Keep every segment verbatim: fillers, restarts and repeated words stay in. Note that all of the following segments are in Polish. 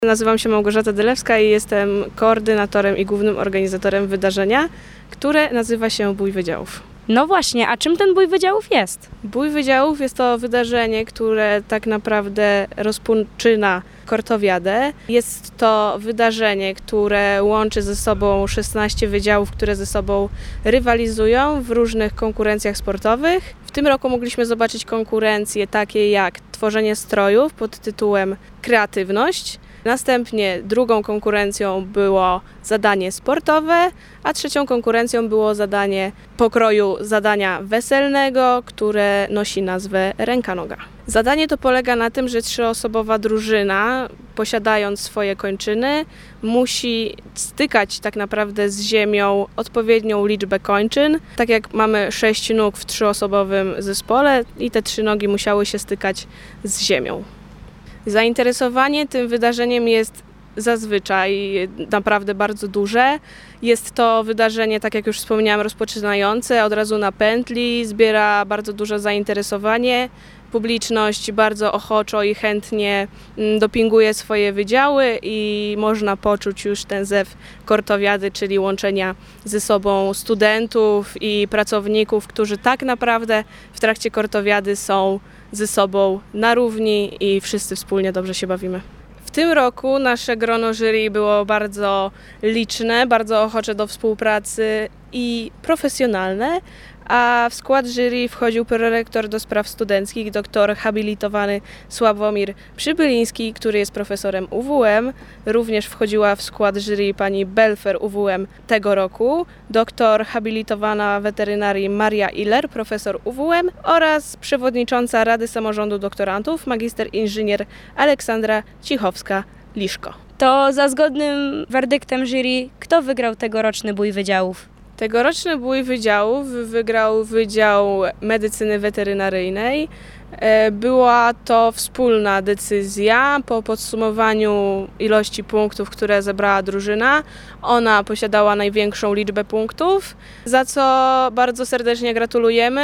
Nazywam się Małgorzata Dylewska i jestem koordynatorem i głównym organizatorem wydarzenia, które nazywa się Bój Wydziałów. No właśnie, a czym ten Bój Wydziałów jest? Bój Wydziałów jest to wydarzenie, które tak naprawdę rozpoczyna Kortowiadę. Jest to wydarzenie, które łączy ze sobą szesnaście wydziałów, które ze sobą rywalizują w różnych konkurencjach sportowych. W tym roku mogliśmy zobaczyć konkurencje takie jak tworzenie strojów pod tytułem Kreatywność. Następnie drugą konkurencją było zadanie sportowe, a trzecią konkurencją było zadanie pokroju zadania weselnego, które nosi nazwę Ręka-noga. Zadanie to polega na tym, że trzyosobowa drużyna, posiadając swoje kończyny, musi stykać tak naprawdę z ziemią odpowiednią liczbę kończyn. Tak jak mamy sześć nóg w trzyosobowym zespole i te trzy nogi musiały się stykać z ziemią. Zainteresowanie tym wydarzeniem jest zazwyczaj naprawdę bardzo duże. Jest to wydarzenie, tak jak już wspomniałam, rozpoczynające, od razu na pętli, zbiera bardzo duże zainteresowanie. Publiczność bardzo ochoczo i chętnie dopinguje swoje wydziały i można poczuć już ten zew Kortowiady, czyli łączenia ze sobą studentów i pracowników, którzy tak naprawdę w trakcie Kortowiady są ze sobą na równi i wszyscy wspólnie dobrze się bawimy. W tym roku nasze grono jury było bardzo liczne, bardzo ochocze do współpracy i profesjonalne, a w skład jury wchodził prorektor do spraw studenckich, doktor habilitowany Sławomir Przybyliński, który jest profesorem U W M. Również wchodziła w skład jury pani Belfer U W M tego roku, doktor habilitowana weterynarii Maria Iller, profesor U W M oraz przewodnicząca Rady Samorządu Doktorantów, magister inżynier Aleksandra Cichowska-Liszko. To za zgodnym werdyktem jury, kto wygrał tegoroczny Bój Wydziałów? Tegoroczny Bój Wydziałów wygrał Wydział Medycyny Weterynaryjnej. Była to wspólna decyzja po podsumowaniu ilości punktów, które zebrała drużyna. Ona posiadała największą liczbę punktów, za co bardzo serdecznie gratulujemy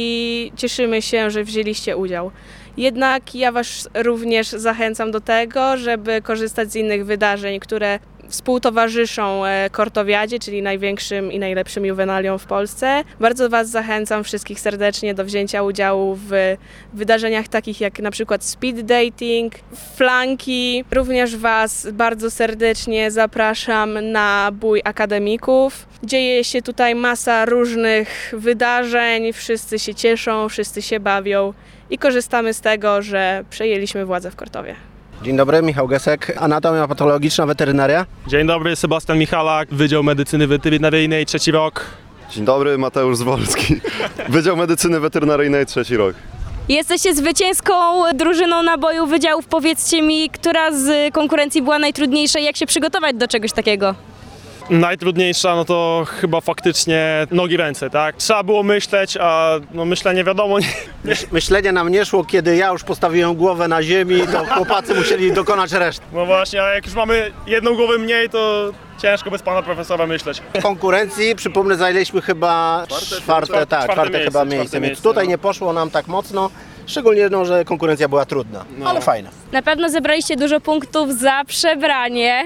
i cieszymy się, że wzięliście udział. Jednak ja Was również zachęcam do tego, żeby korzystać z innych wydarzeń, które współtowarzyszą Kortowiadzie, czyli największym i najlepszym juwenaliom w Polsce. Bardzo Was zachęcam wszystkich serdecznie do wzięcia udziału w wydarzeniach takich jak na przykład speed dating, flanki. Również Was bardzo serdecznie zapraszam na Bój Akademików. Dzieje się tutaj masa różnych wydarzeń, wszyscy się cieszą, wszyscy się bawią i korzystamy z tego, że przejęliśmy władzę w Kortowie. Dzień dobry, Michał Gesek, Anatomia Patologiczna, Weterynaria. Dzień dobry, Sebastian Michalak, Wydział Medycyny Weterynaryjnej, trzeci rok. Dzień dobry, Mateusz Zwolski, Wydział Medycyny Weterynaryjnej, trzeci rok. Jesteście zwycięską drużyną naboju wydziałów. Powiedzcie mi, która z konkurencji była najtrudniejsza i jak się przygotować do czegoś takiego? Najtrudniejsza no to chyba faktycznie nogi, ręce, tak? Trzeba było myśleć, a no myślenie wiadomo nie... Myślenie nam nie szło, kiedy ja już postawiłem głowę na ziemi, to chłopacy musieli dokonać reszty. No właśnie, a jak już mamy jedną głowę mniej, to ciężko bez pana profesora myśleć. W konkurencji, przypomnę, zajęliśmy chyba czwarte, czwarte, tak, czwarte, czwarte miejsce, chyba miejsce, czwarte więc miejsce, tutaj no. Nie poszło nam tak mocno. Szczególnie, no, że konkurencja była trudna, no. Ale fajna. Na pewno zebraliście dużo punktów za przebranie.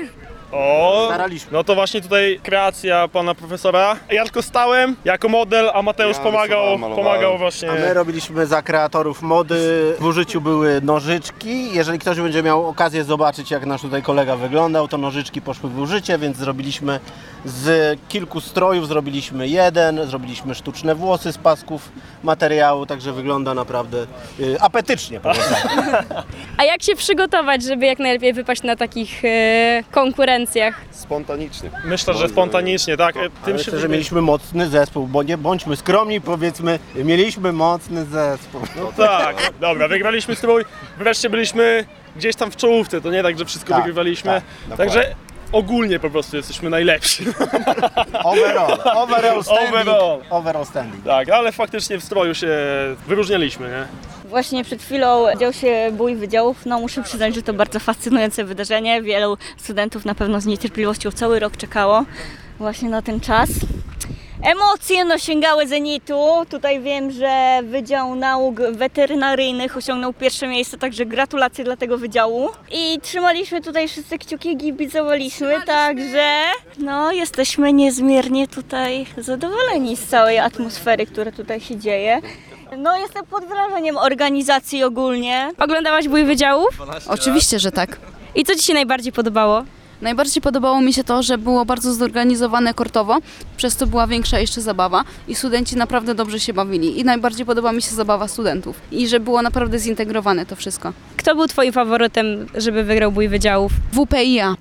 O, staraliśmy. No to właśnie tutaj kreacja pana profesora. Ja tylko stałem jako model, a Mateusz ja pomagał, pomagał właśnie. A my robiliśmy za kreatorów mody. W użyciu były nożyczki. Jeżeli ktoś będzie miał okazję zobaczyć, jak nasz tutaj kolega wyglądał, to nożyczki poszły w użycie, więc zrobiliśmy z kilku strojów, zrobiliśmy jeden, zrobiliśmy sztuczne włosy z pasków materiału, także wygląda naprawdę y, apetycznie. A jak się przygotować, żeby jak najlepiej wypaść na takich y, konkurencjach? Spontanicznie. Myślę, że spontanicznie, tak. Tym Tym myślę, się że mieliśmy mocny zespół, bo nie bądźmy skromni, powiedzmy, mieliśmy mocny zespół. No tak, dobra, wygraliśmy strój, wreszcie byliśmy gdzieś tam w czołówce, to nie tak, że wszystko tak, wygrywaliśmy, tak, także ogólnie po prostu jesteśmy najlepsi. Overall, overall standing, overall. overall standing. Tak, ale faktycznie w stroju się wyróżnialiśmy, nie? Właśnie przed chwilą dział się Bój Wydziałów. No muszę przyznać, że to bardzo fascynujące wydarzenie. Wielu studentów na pewno z niecierpliwością cały rok czekało właśnie na ten czas. Emocje no sięgały zenitu. Tutaj wiem, że Wydział Nauk Weterynaryjnych osiągnął pierwsze miejsce, także gratulacje dla tego wydziału. I trzymaliśmy tutaj wszyscy kciuki, gibicowaliśmy, także no jesteśmy niezmiernie tutaj zadowoleni z całej atmosfery, która tutaj się dzieje. No jestem pod wrażeniem organizacji ogólnie. Oglądałaś bój wydziałów? Oczywiście, że tak. I co Ci się najbardziej podobało? Najbardziej podobało mi się to, że było bardzo zorganizowane kortowo, przez to była większa jeszcze zabawa i studenci naprawdę dobrze się bawili. I najbardziej podoba mi się zabawa studentów i że było naprawdę zintegrowane to wszystko. Kto był Twoim faworytem, żeby wygrał bój wydziałów? W P I A.